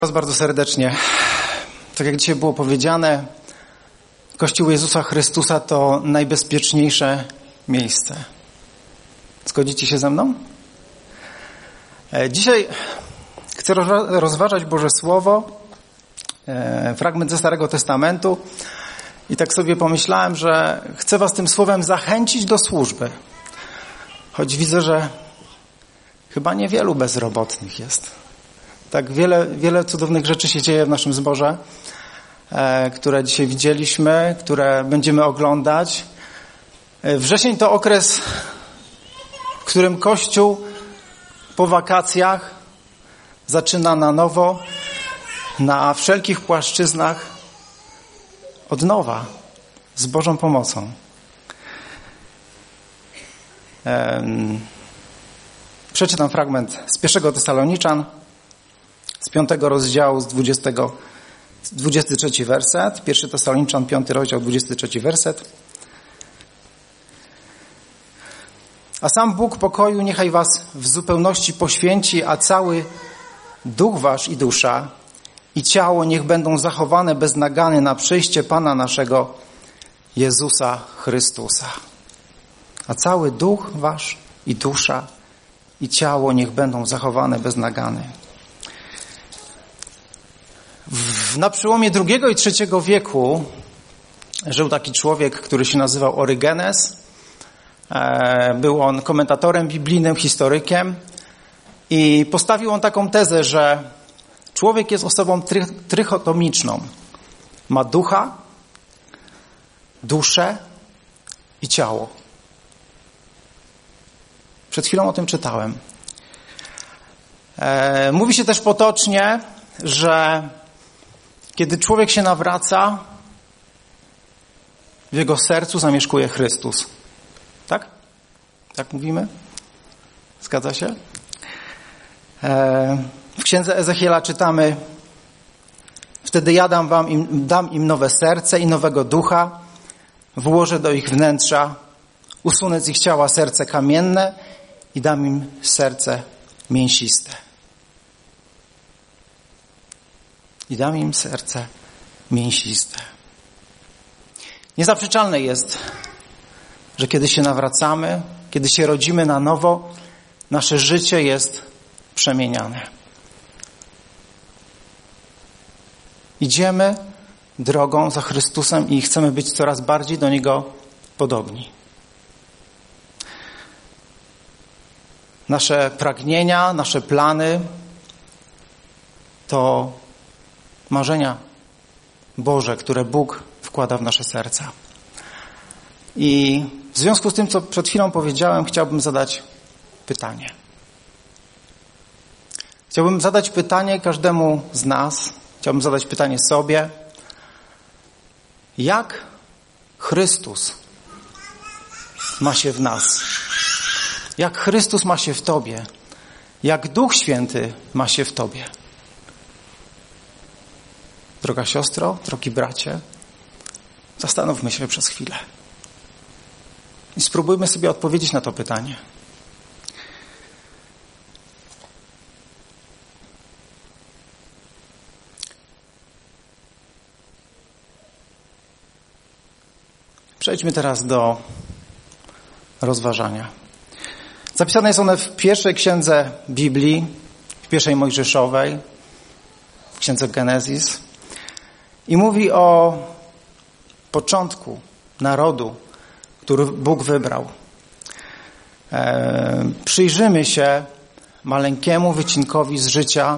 Was bardzo serdecznie. Tak jak dzisiaj było powiedziane, Kościół Jezusa Chrystusa to najbezpieczniejsze miejsce. Zgodzicie się ze mną? Dzisiaj chcę rozważać Boże Słowo, fragment ze Starego Testamentu i tak sobie pomyślałem, że chcę was tym słowem zachęcić do służby. Choć widzę, że chyba niewielu bezrobotnych jest. Tak wiele cudownych rzeczy się dzieje w naszym zborze, które dzisiaj widzieliśmy, które będziemy oglądać. Wrzesień to okres, w którym Kościół po wakacjach zaczyna na nowo, na wszelkich płaszczyznach od nowa, z Bożą pomocą. Przeczytam fragment z 1 Tesaloniczan, z 5 rozdziału, z 23 werset. 1 Tesaloniczan, 5 rozdział, 23 werset. A sam Bóg pokoju niechaj was w zupełności poświęci, a cały duch wasz i dusza i ciało niech będą zachowane bez nagany na przyjście Pana naszego Jezusa Chrystusa. A cały duch wasz i dusza i ciało niech będą zachowane bez nagany. Na przełomie II i III wieku żył taki człowiek, który się nazywał Orygenes. Był on komentatorem biblijnym, historykiem i postawił on taką tezę, że człowiek jest osobą trychotomiczną. Ma ducha, duszę i ciało. Przed chwilą o tym czytałem. Mówi się też potocznie, że kiedy człowiek się nawraca, w jego sercu zamieszkuje Chrystus. Tak? Tak mówimy? Zgadza się? W księdze Ezechiela czytamy: wtedy ja dam im nowe serce i nowego ducha, włożę do ich wnętrza, usunę z ich ciała serce kamienne i dam im serce mięsiste. I dam im serce mięsiste. Niezaprzeczalne jest, że kiedy się nawracamy, kiedy się rodzimy na nowo, nasze życie jest przemieniane. Idziemy drogą za Chrystusem i chcemy być coraz bardziej do Niego podobni. Nasze pragnienia, nasze plany to marzenia Boże, które Bóg wkłada w nasze serca. I w związku z tym, co przed chwilą powiedziałem, chciałbym zadać pytanie. Chciałbym zadać pytanie każdemu z nas. Chciałbym zadać pytanie sobie. Jak Chrystus ma się w nas? Jak Chrystus ma się w Tobie? Jak Duch Święty ma się w Tobie? Droga siostro, drogi bracie, zastanówmy się przez chwilę i spróbujmy sobie odpowiedzieć na to pytanie. Przejdźmy teraz do rozważania. Zapisane są one w pierwszej księdze Biblii, w pierwszej Mojżeszowej, w księdze Genezis. I mówi o początku narodu, który Bóg wybrał. Przyjrzymy się maleńkiemu wycinkowi z życia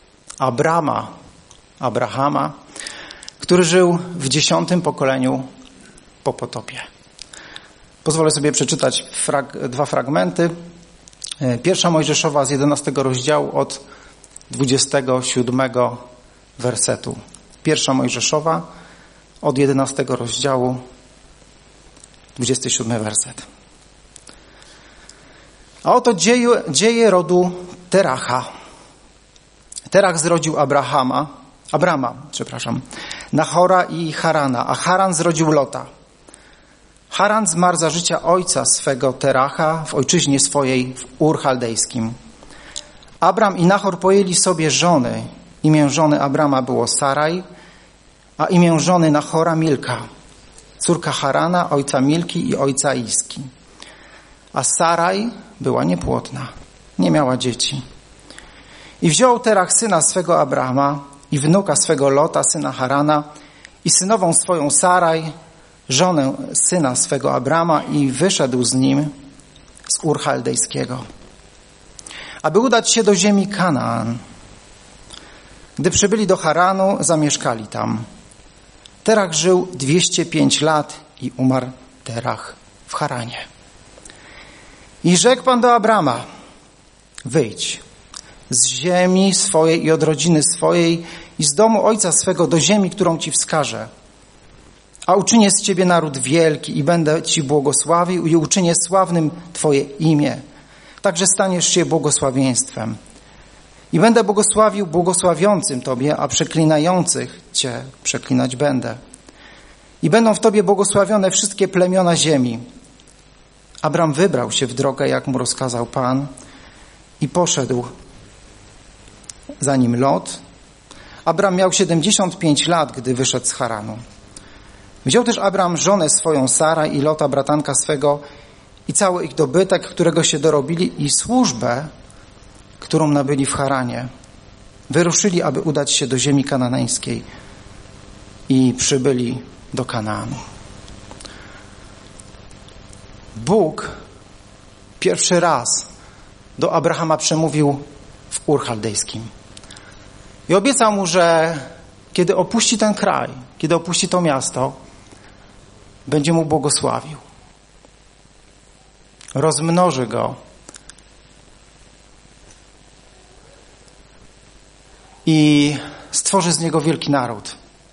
Abrahama, który żył w 10. pokoleniu po potopie. Pozwolę sobie przeczytać dwa fragmenty. Pierwsza Mojżeszowa z 11 rozdziału od 27 wersetu. Pierwsza Mojżeszowa od 11 rozdziału, 27 werset. A oto dzieje rodu Teracha. Terach zrodził Abrama, Nahora i Harana, a Haran zrodził Lota. Haran zmarł za życia ojca swego Teracha w ojczyźnie swojej w Ur Chaldejskim. Abram i Nahor pojęli sobie żony i Imię żony Abrama było Saraj, a imię żony Nachora Milka, córka Harana, ojca Milki i ojca Iski. A Saraj była niepłodna, nie miała dzieci. I wziął Terach syna swego Abrama i wnuka swego Lota, syna Harana, i synową swoją Saraj, żonę syna swego Abrama, i wyszedł z nim z Ur Chaldejskiego, aby udać się do ziemi Kanaan. Gdy przybyli do Haranu, zamieszkali tam. Terach żył 205 lat i umarł Terach w Haranie. I rzekł Pan do Abrama: wyjdź z ziemi swojej i od rodziny swojej i z domu ojca swego do ziemi, którą ci wskażę. A uczynię z ciebie naród wielki i będę ci błogosławił i uczynię sławnym twoje imię. Także staniesz się błogosławieństwem. I będę błogosławił błogosławiącym tobie, a przeklinających cię przeklinać będę. I będą w tobie błogosławione wszystkie plemiona ziemi. Abram wybrał się w drogę, jak mu rozkazał Pan, i poszedł za nim Lot. Abram miał 75 lat, gdy wyszedł z Haranu. Wziął też Abram żonę swoją Sarę i Lota, bratanka swego, i cały ich dobytek, którego się dorobili, i służbę, którą nabyli w Haranie. Wyruszyli, aby udać się do ziemi kananeńskiej i przybyli do Kanaanu. Bóg pierwszy raz do Abrahama przemówił w Ur Chaldejskim i obiecał mu, że kiedy opuści ten kraj, kiedy opuści to miasto, będzie mu błogosławił. Rozmnoży go i stworzy z niego wielki naród.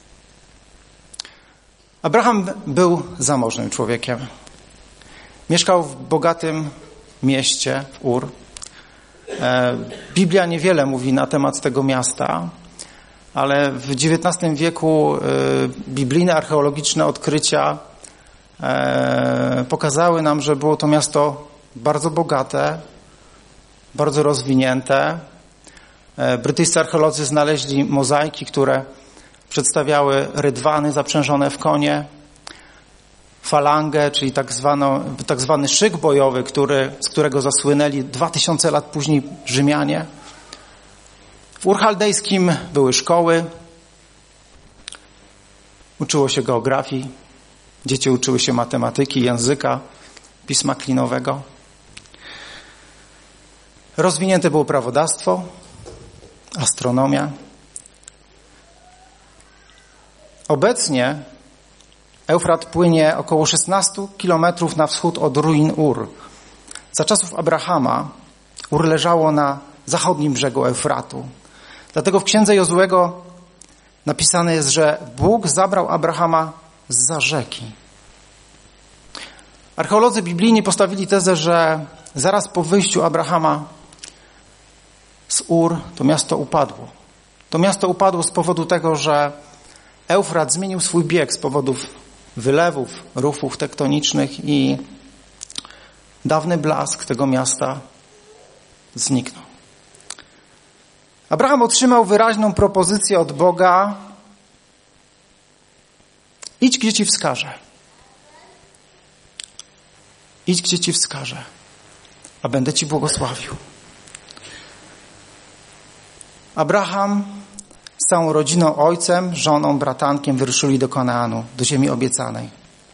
Abraham był zamożnym człowiekiem. Mieszkał w bogatym mieście, w Ur. Biblia niewiele mówi na temat tego miasta, ale w XIX wieku biblijne archeologiczne odkrycia pokazały nam, że było to miasto bardzo bogate, bardzo rozwinięte. Brytyjscy archeolodzy znaleźli mozaiki, które przedstawiały rydwany zaprzężone w konie, falangę, czyli tak zwany szyk bojowy, z którego zasłynęli 2000 lat później Rzymianie. W Ur Chaldejskim były szkoły, uczyło się geografii, dzieci uczyły się matematyki, języka, pisma klinowego. Rozwinięte było prawodawstwo, astronomia. Obecnie Eufrat płynie około 16 kilometrów na wschód od ruin Ur. Za czasów Abrahama Ur leżało na zachodnim brzegu Eufratu. Dlatego w księdze Jozuego napisane jest, że Bóg zabrał Abrahama zza rzeki. Archeolodzy biblijni postawili tezę, że zaraz po wyjściu Abrahama z Ur to miasto upadło. To miasto upadło z powodu tego, że Eufrat zmienił swój bieg z powodów wylewów, rufów tektonicznych i dawny blask tego miasta zniknął. Abraham otrzymał wyraźną propozycję od Boga: idź, gdzie ci wskażę. Idź, gdzie ci wskażę, a będę ci błogosławił. Abraham z całą rodziną, ojcem, żoną, bratankiem wyruszyli do Kanaanu, do ziemi obiecanej.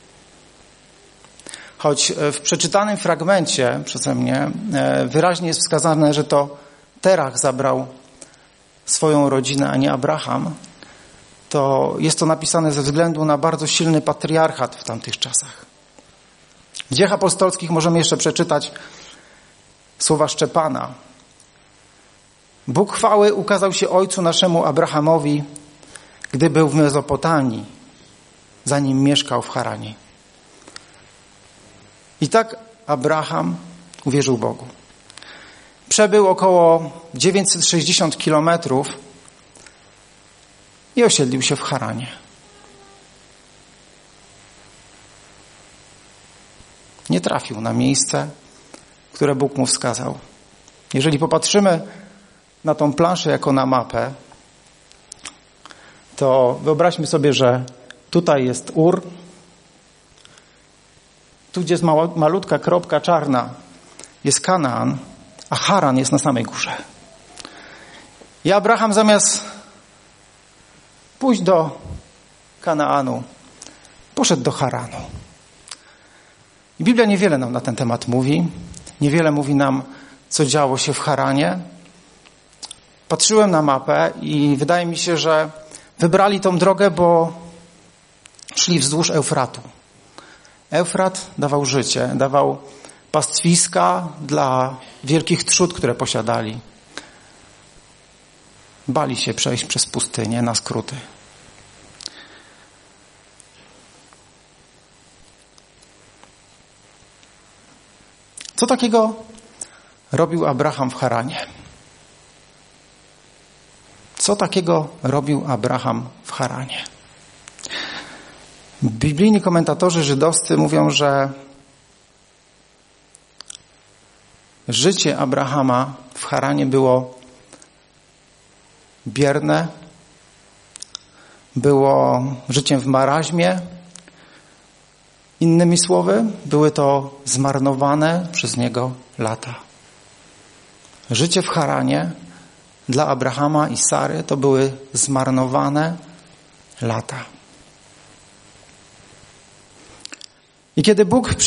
Choć w przeczytanym fragmencie przeze mnie wyraźnie jest wskazane, że to Terach zabrał swoją rodzinę, a nie Abraham, to jest to napisane ze względu na bardzo silny patriarchat w tamtych czasach. W Dziejach Apostolskich możemy jeszcze przeczytać słowa Szczepana. Bóg chwały ukazał się ojcu naszemu Abrahamowi, gdy był w Mezopotamii, zanim mieszkał w Haranie. I tak Abraham uwierzył Bogu. Przebył około 960 kilometrów i osiedlił się w Haranie. Nie trafił na miejsce, które Bóg mu wskazał. Jeżeli popatrzymy na tą planszę jako na mapę, to wyobraźmy sobie, że tutaj jest Ur, tu gdzie jest malutka kropka czarna jest Kanaan, a Haran jest na samej górze. I Abraham zamiast pójść do Kanaanu, poszedł do Haranu. I Biblia niewiele nam na ten temat mówi. Niewiele mówi nam, co działo się w Haranie. Patrzyłem na mapę i wydaje mi się, że wybrali tą drogę, bo szli wzdłuż Eufratu. Eufrat dawał życie, dawał pastwiska dla wielkich trzód, które posiadali. Bali się przejść przez pustynię na skróty. Co takiego robił Abraham w Haranie? Co takiego robił Abraham w Haranie? Biblijni komentatorzy żydowscy mówią, że życie Abrahama w Haranie było bierne, było życiem w maraźmie. Innymi słowy, były to zmarnowane przez niego lata. Życie w Haranie dla Abrahama i Sary to były zmarnowane lata. I kiedy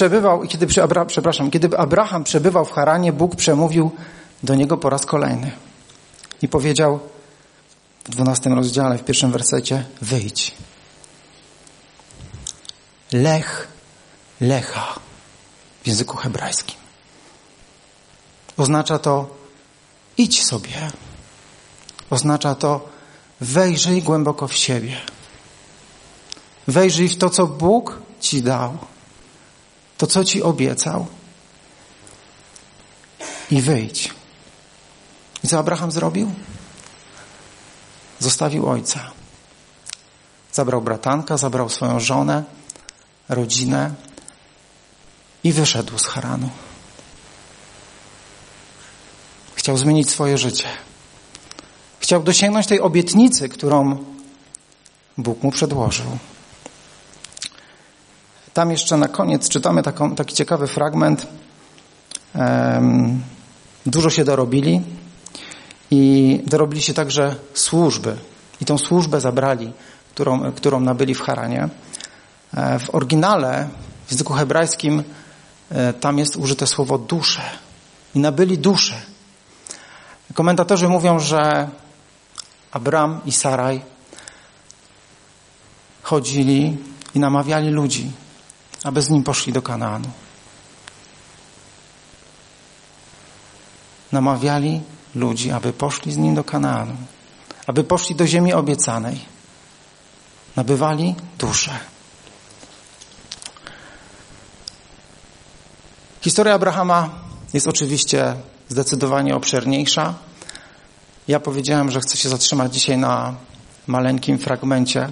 kiedy Abraham przebywał w Haranie, Bóg przemówił do niego po raz kolejny. I powiedział w 12 rozdziale, w 1 wersecie: wyjdź. Lech, lecha w języku hebrajskim. Oznacza to idź sobie. Oznacza to wejrzyj głęboko w siebie. Wejrzyj w to, co Bóg ci dał. To, co ci obiecał. I wyjdź. I co Abraham zrobił? Zostawił ojca. Zabrał bratanka, zabrał swoją żonę, rodzinę i wyszedł z Haranu. Chciał zmienić swoje życie. Chciał dosięgnąć tej obietnicy, którą Bóg mu przedłożył. Tam jeszcze na koniec czytamy taki ciekawy fragment. Dużo się dorobili i dorobili się także służby. I tą służbę zabrali, którą nabyli w Haranie. W oryginale, w języku hebrajskim, tam jest użyte słowo dusze. I nabyli duszę. Komentatorzy mówią, że Abram i Saraj chodzili i namawiali ludzi, aby z nim poszli do Kanaanu. Namawiali ludzi, aby poszli z nim do Kanaanu, aby poszli do ziemi obiecanej. Nabywali duszę. Historia Abrahama jest oczywiście zdecydowanie obszerniejsza. Ja powiedziałem, że chcę się zatrzymać dzisiaj na maleńkim fragmencie.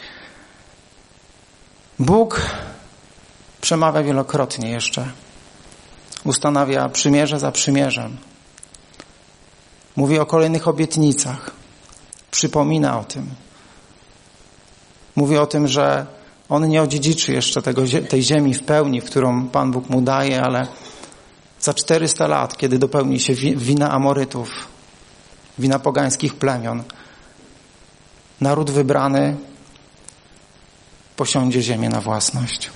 Bóg przemawia wielokrotnie jeszcze. Ustanawia przymierze za przymierzem. Mówi o kolejnych obietnicach. Przypomina o tym. Mówi o tym, że on nie odziedziczy jeszcze tej ziemi w pełni, w którą Pan Bóg mu daje, ale za 400 lat, kiedy dopełni się wina Amorytów, wina pogańskich plemion, naród wybrany posiądzie ziemię na własność.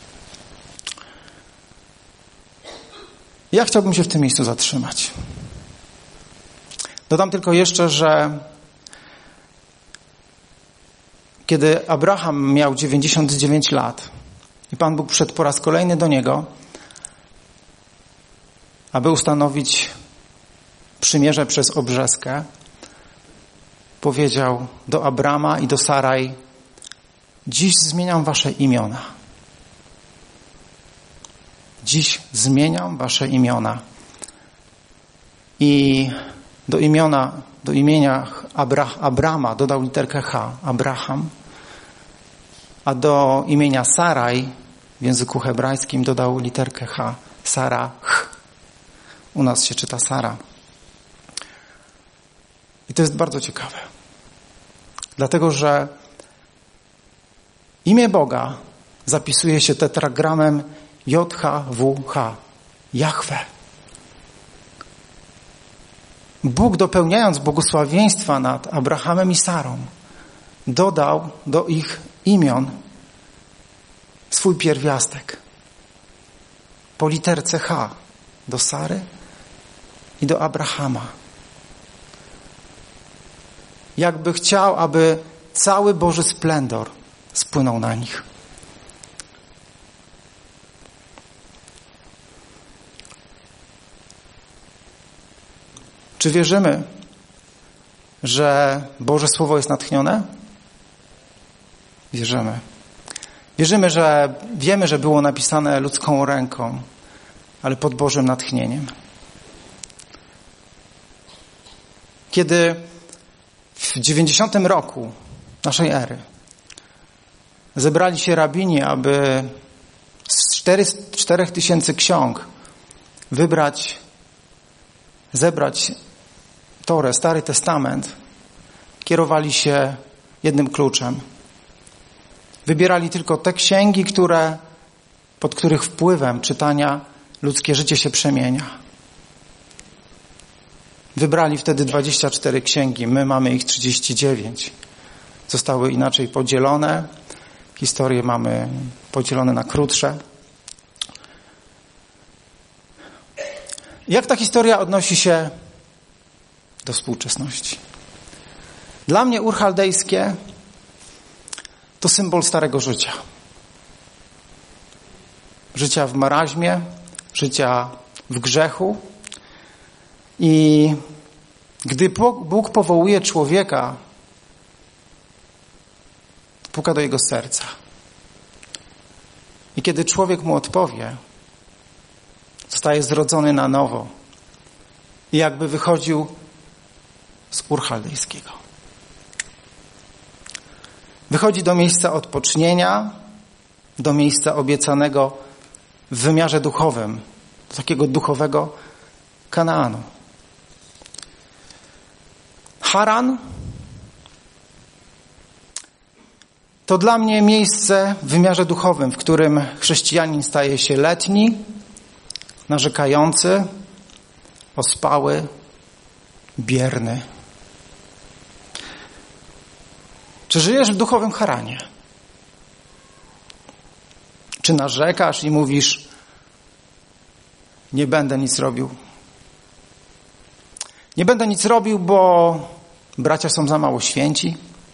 Ja chciałbym się w tym miejscu zatrzymać. Dodam tylko jeszcze, że kiedy Abraham miał 99 lat i Pan Bóg przyszedł po raz kolejny do niego, aby ustanowić przymierze przez obrzeskę, powiedział do Abrama i do Saraj: dziś zmieniam wasze imiona. Dziś zmieniam wasze imiona. I do imienia Abrama dodał literkę H, Abraham, a do imienia Saraj w języku hebrajskim dodał literkę H, Sarach. U nas się czyta Sara. I to jest bardzo ciekawe. Dlatego, że imię Boga zapisuje się tetragramem JHWH. Jahwe. Bóg, dopełniając błogosławieństwa nad Abrahamem i Sarą, dodał do ich imion swój pierwiastek. Po literce H. Do Sary i do Abrahama. Jakby chciał, aby cały Boży splendor spłynął na nich. Czy wierzymy, że Boże Słowo jest natchnione? Wierzymy. Wierzymy, że wiemy, że było napisane ludzką ręką, ale pod Bożym natchnieniem. Kiedy w 90 roku naszej ery zebrali się rabini, aby z 4000 ksiąg zebrać Torę, Stary Testament, kierowali się jednym kluczem. Wybierali tylko te księgi, pod których wpływem czytania ludzkie życie się przemienia. Wybrali wtedy 24 księgi, my mamy ich 39. Zostały inaczej podzielone. Historie mamy podzielone na krótsze. Jak ta historia odnosi się do współczesności? Dla mnie Ur Chaldejskie to symbol starego życia. Życia w marazmie, życia w grzechu. I gdy Bóg powołuje człowieka, puka do jego serca. I kiedy człowiek mu odpowie, zostaje zrodzony na nowo. I jakby wychodził z Ur Chaldejskiego. Wychodzi do miejsca odpocznienia, do miejsca obiecanego w wymiarze duchowym, do takiego duchowego Kanaanu. Haran to dla mnie miejsce w wymiarze duchowym, w którym chrześcijanin staje się letni, narzekający, ospały, bierny. Czy żyjesz w duchowym Haranie? Czy narzekasz i mówisz, nie będę nic robił? Nie będę nic robił, bo bracia są za mało święci,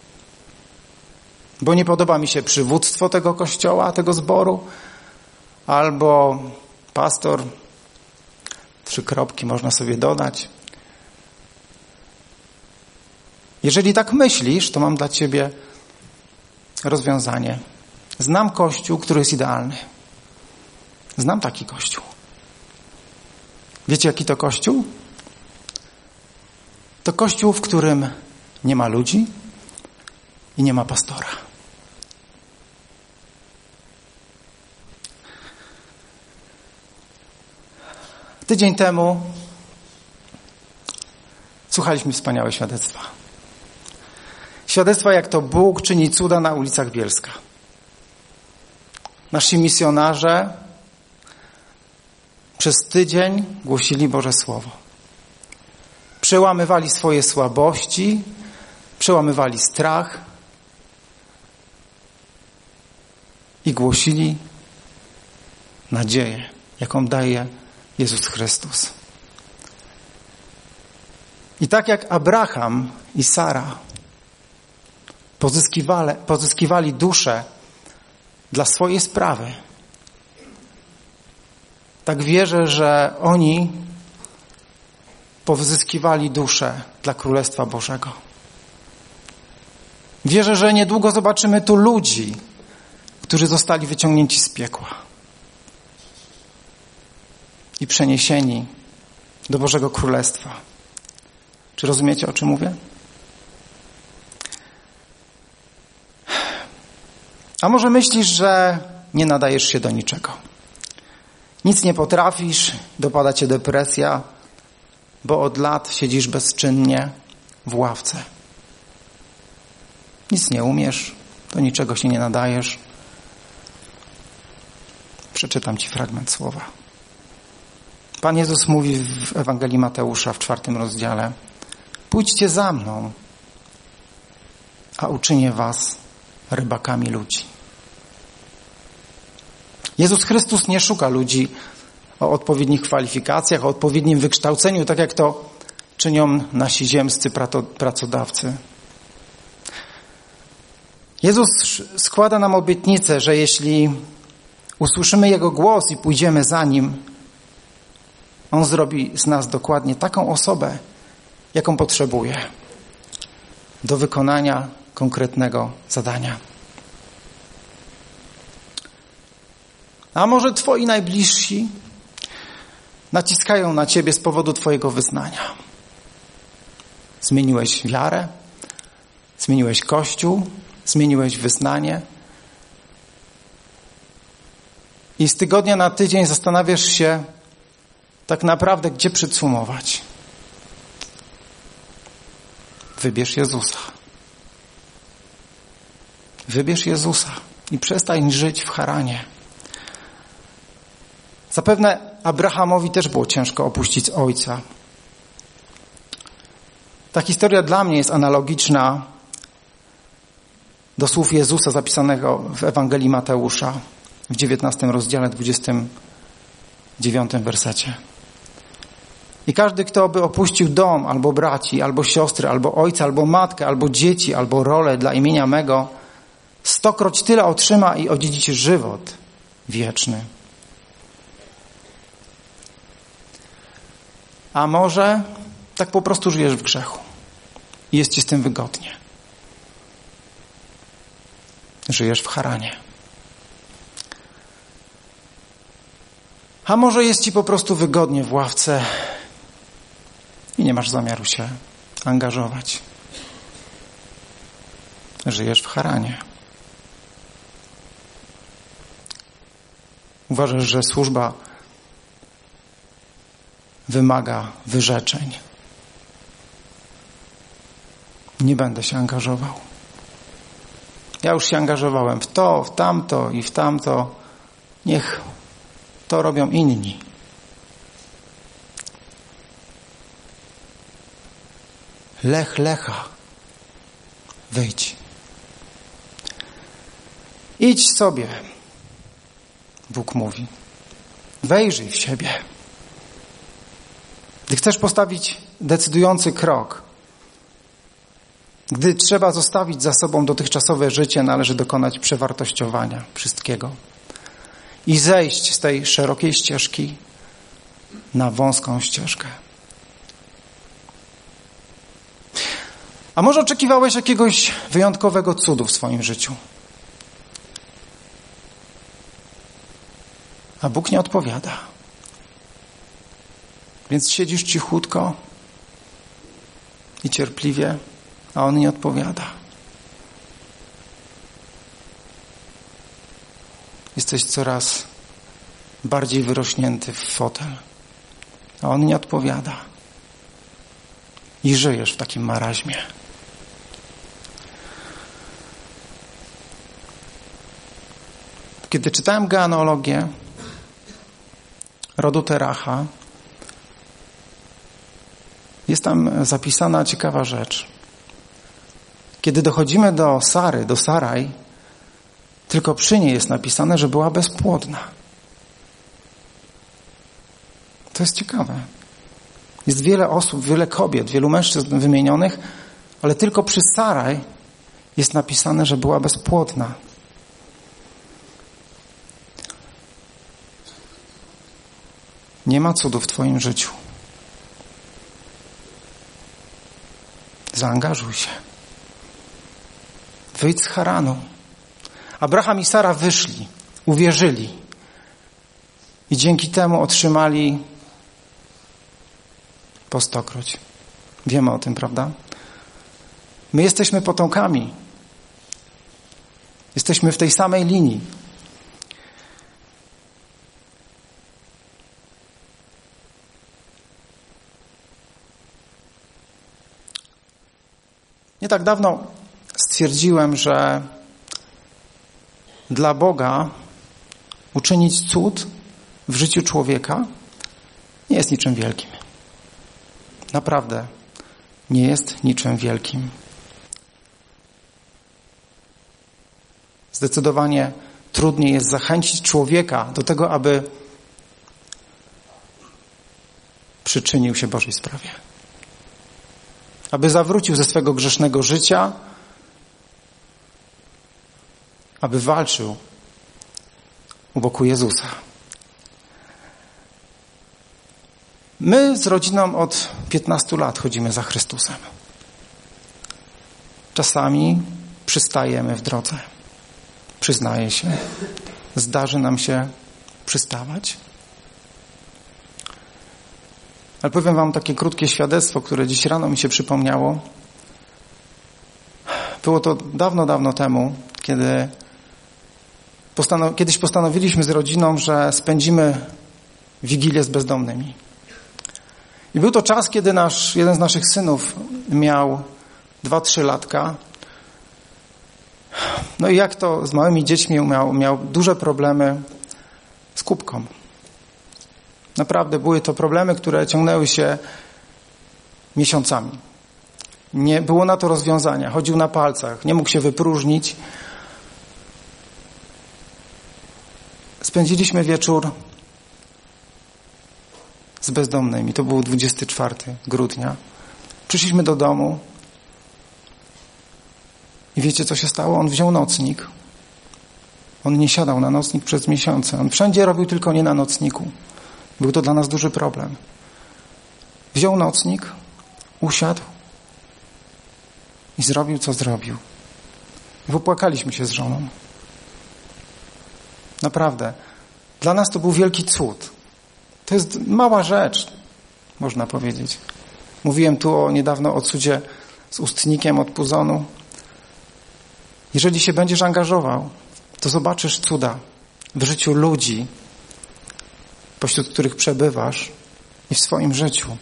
bo nie podoba mi się przywództwo tego kościoła, tego zboru, albo pastor, 3 kropki można sobie dodać. Jeżeli tak myślisz, to mam dla ciebie rozwiązanie. Znam Kościół, który jest idealny. Znam taki Kościół. Wiecie, jaki to Kościół? To Kościół, w którym nie ma ludzi i nie ma pastora. Tydzień temu słuchaliśmy wspaniałe świadectwa. Świadectwa, jak to Bóg czyni cuda na ulicach Bielska. Nasi misjonarze przez tydzień głosili Boże Słowo. Przełamywali swoje słabości, przełamywali strach i głosili nadzieję, jaką daje Jezus Chrystus. I tak jak Abraham i Sara pozyskiwali duszę dla swojej sprawy, tak wierzę, że oni pozyskiwali duszę dla Królestwa Bożego. Wierzę, że niedługo zobaczymy tu ludzi, którzy zostali wyciągnięci z piekła i przeniesieni do Bożego Królestwa. Czy rozumiecie, o czym mówię? A może myślisz, że nie nadajesz się do niczego? Nic nie potrafisz, dopada cię depresja, bo od lat siedzisz bezczynnie w ławce. Nic nie umiesz, do niczego się nie nadajesz. Przeczytam Ci fragment słowa. Pan Jezus mówi w Ewangelii Mateusza w 4 rozdziale: pójdźcie za mną, a uczynię was rybakami ludzi. Jezus Chrystus nie szuka ludzi o odpowiednich kwalifikacjach, o odpowiednim wykształceniu, tak jak to czynią nasi ziemscy pracodawcy. Jezus składa nam obietnicę, że jeśli usłyszymy Jego głos i pójdziemy za Nim, On zrobi z nas dokładnie taką osobę, jaką potrzebuje do wykonania konkretnego zadania. A może Twoi najbliżsi naciskają na Ciebie z powodu Twojego wyznania. Zmieniłeś wiarę, zmieniłeś Kościół, zmieniłeś wyznanie i z tygodnia na tydzień zastanawiasz się tak naprawdę, gdzie przycumować. Wybierz Jezusa. Wybierz Jezusa i przestań żyć w Haranie. Zapewne Abrahamowi też było ciężko opuścić ojca. Ta historia dla mnie jest analogiczna do słów Jezusa zapisanego w Ewangelii Mateusza w 19 rozdziale, 29 wersecie. I każdy, kto by opuścił dom, albo braci, albo siostry, albo ojca, albo matkę, albo dzieci, albo rolę dla imienia mego, 100-kroć tyle otrzyma i odziedziczy żywot wieczny. A może tak po prostu żyjesz w grzechu i jest ci z tym wygodnie. Żyjesz w Haranie. A może jest ci po prostu wygodnie w ławce i nie masz zamiaru się angażować. Żyjesz w Haranie. Uważasz, że służba wymaga wyrzeczeń. Nie będę się angażował. Ja już się angażowałem w to, w tamto i w tamto. Niech to robią inni. Lech Lecha. Wyjdź. Idź sobie. Bóg mówi. Wejrzyj w siebie. Gdy chcesz postawić decydujący krok, gdy trzeba zostawić za sobą dotychczasowe życie, należy dokonać przewartościowania wszystkiego i zejść z tej szerokiej ścieżki na wąską ścieżkę. A może oczekiwałeś jakiegoś wyjątkowego cudu w swoim życiu? A Bóg nie odpowiada. Więc siedzisz cichutko i cierpliwie, a On nie odpowiada. Jesteś coraz bardziej wyrośnięty w fotel, a On nie odpowiada. I żyjesz w takim maraźmie. Kiedy czytałem genealogię rodu Teracha, jest tam zapisana ciekawa rzecz. Kiedy dochodzimy do Sary, do Saraj, tylko przy niej jest napisane, że była bezpłodna. To jest ciekawe. Jest wiele osób, wiele kobiet, wielu mężczyzn wymienionych, ale tylko przy Saraj jest napisane, że była bezpłodna. Nie ma cudu w twoim życiu. Zaangażuj się. Wyjdź z Haranu. Abraham i Sara wyszli, uwierzyli i dzięki temu otrzymali po 100-kroć. Wiemy o tym, prawda? My jesteśmy potomkami. Jesteśmy w tej samej linii. Nie tak dawno stwierdziłem, że dla Boga uczynić cud w życiu człowieka nie jest niczym wielkim. Naprawdę nie jest niczym wielkim. Zdecydowanie trudniej jest zachęcić człowieka do tego, aby przyczynił się Bożej sprawie. Aby zawrócił ze swego grzesznego życia, aby walczył u boku Jezusa. My z rodziną od 15 lat chodzimy za Chrystusem. Czasami przystajemy w drodze. Przyznaję się, zdarzy nam się przystawać. Ale powiem wam takie krótkie świadectwo, które dziś rano mi się przypomniało. Było to dawno, dawno temu, kiedy kiedyś postanowiliśmy z rodziną, że spędzimy Wigilię z bezdomnymi. I był to czas, kiedy jeden z naszych synów miał 2-3 latka. No i jak to z małymi dziećmi miał duże problemy z kubką. Naprawdę były to problemy, które ciągnęły się miesiącami. Nie było na to rozwiązania. Chodził na palcach, nie mógł się wypróżnić. Spędziliśmy wieczór z bezdomnymi. To był 24 grudnia. Przyszliśmy do domu i wiecie, co się stało? On wziął nocnik. On nie siadał na nocnik przez miesiące. On wszędzie robił, tylko nie na nocniku. Był to dla nas duży problem. Wziął nocnik, usiadł i zrobił, co zrobił. Wypłakaliśmy się z żoną. Naprawdę. Dla nas to był wielki cud. To jest mała rzecz, można powiedzieć. Mówiłem tu niedawno o cudzie z ustnikiem od Puzonu. Jeżeli się będziesz angażował, to zobaczysz cuda w życiu ludzi, pośród których przebywasz i w swoim życiu.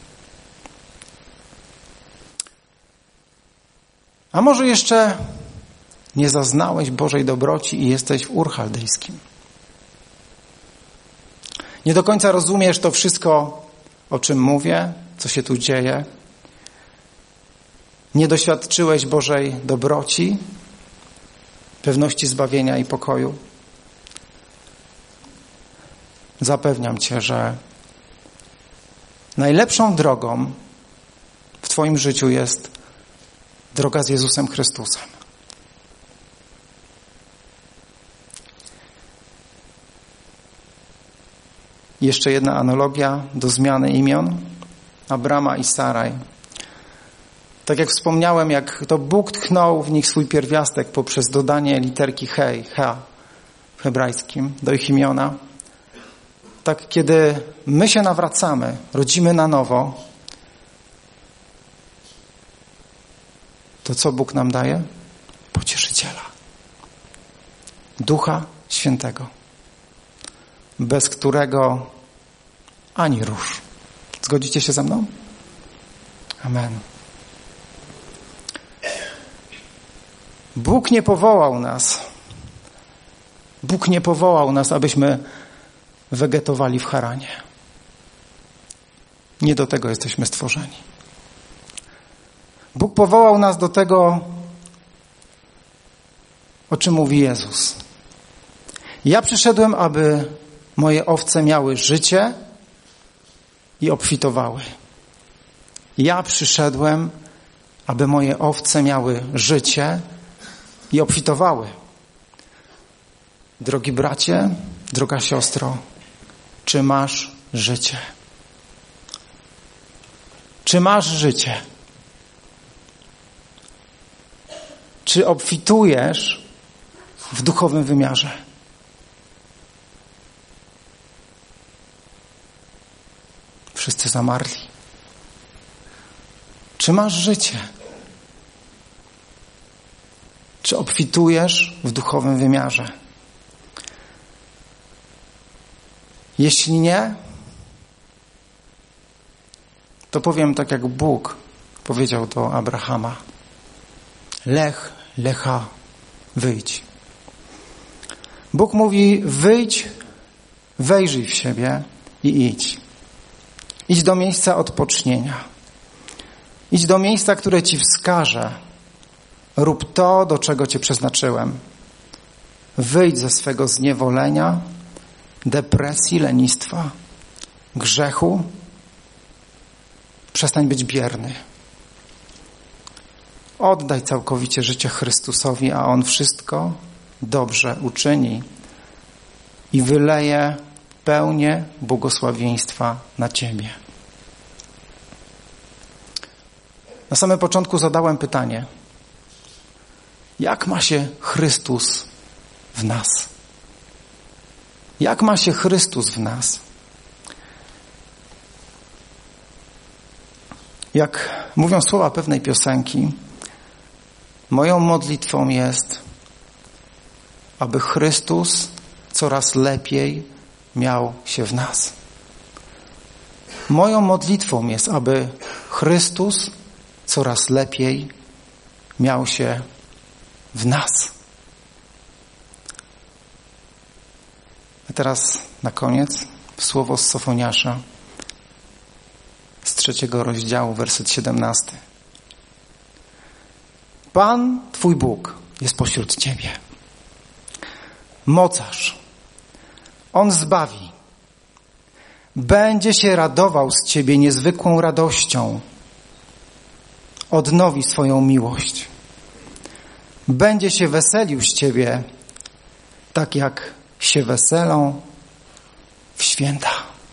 A może jeszcze nie zaznałeś Bożej dobroci i jesteś w Ur Chaldejskim. Nie do końca rozumiesz to wszystko, o czym mówię, co się tu dzieje. Nie doświadczyłeś Bożej dobroci, pewności zbawienia i pokoju. Zapewniam cię, że najlepszą drogą w twoim życiu jest droga z Jezusem Chrystusem. Jeszcze jedna analogia do zmiany imion Abrama i Saraj. Tak jak wspomniałem, jak to Bóg tchnął w nich swój pierwiastek poprzez dodanie literki hej, ha w hebrajskim do ich imiona, tak kiedy my się nawracamy, rodzimy na nowo, to co Bóg nam daje? Pocieszyciela. Ducha Świętego, bez którego ani rusz. Zgodzicie się ze mną? Amen. Bóg nie powołał nas, abyśmy wegetowali w Haranie. Nie do tego jesteśmy stworzeni. Bóg powołał nas do tego, o czym mówi Jezus. Ja przyszedłem, aby moje owce miały życie i obfitowały. Ja przyszedłem, aby moje owce miały życie i obfitowały. Drogi bracie, droga siostro, czy masz życie? Czy masz życie? Czy obfitujesz w duchowym wymiarze? Wszyscy zamarli. Czy masz życie? Czy obfitujesz w duchowym wymiarze? Jeśli nie, to powiem tak, jak Bóg powiedział do Abrahama. Lech lecha, wyjdź. Bóg mówi, wyjdź, wejrzyj w siebie i idź. Idź do miejsca odpocznienia. Idź do miejsca, które ci wskaże. Rób to, do czego cię przeznaczyłem. Wyjdź ze swego zniewolenia, depresji, lenistwa, grzechu. Przestań być bierny. Oddaj całkowicie życie Chrystusowi, a On wszystko dobrze uczyni i wyleje pełnię błogosławieństwa na ciebie. Na samym początku zadałem pytanie: jak ma się Chrystus w nas? Jak ma się Chrystus w nas? Jak mówią słowa pewnej piosenki, moją modlitwą jest, aby Chrystus coraz lepiej miał się w nas. Moją modlitwą jest, aby Chrystus coraz lepiej miał się w nas. A teraz na koniec słowo z Sofoniasza z 3 rozdziału, werset 17. Pan, Twój Bóg, jest pośród Ciebie. Mocarz. On zbawi. Będzie się radował z Ciebie niezwykłą radością. Odnowi swoją miłość. Będzie się weselił z Ciebie, tak jak się weselą w święta.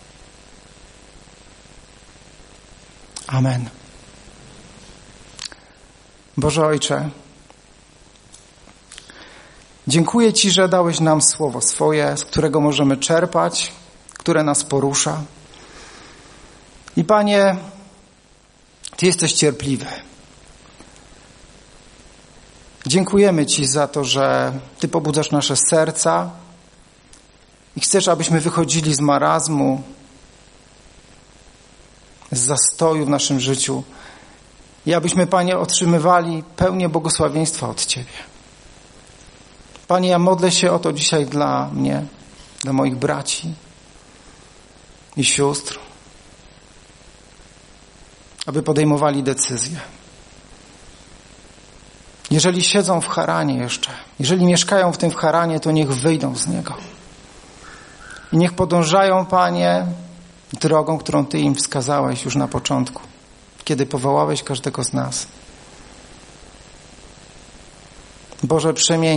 Amen. Boże Ojcze, dziękuję Ci, że dałeś nam słowo swoje, z którego możemy czerpać, które nas porusza. I Panie, Ty jesteś cierpliwy. Dziękujemy Ci za to, że Ty pobudzasz nasze serca i chcesz, abyśmy wychodzili z marazmu, z zastoju w naszym życiu i abyśmy, Panie, otrzymywali pełnię błogosławieństwa od Ciebie. Panie, ja modlę się o to dzisiaj dla mnie, dla moich braci i sióstr, aby podejmowali decyzje. Jeżeli siedzą w Haranie jeszcze, jeżeli mieszkają w tym Haranie, to niech wyjdą z niego. I niech podążają, Panie, drogą, którą Ty im wskazałeś już na początku, kiedy powołałeś każdego z nas. Boże,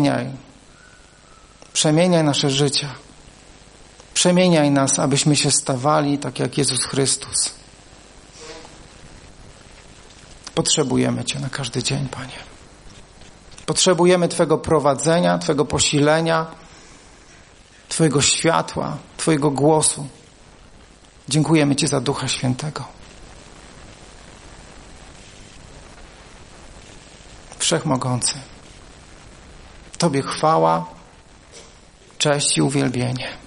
przemieniaj nasze życia. Przemieniaj nas, abyśmy się stawali tak jak Jezus Chrystus. Potrzebujemy Cię na każdy dzień, Panie. Potrzebujemy Twego prowadzenia, Twego posilenia, Twojego światła, Twojego głosu. Dziękujemy Ci za Ducha Świętego. Wszechmogący. Tobie chwała, cześć i uwielbienie.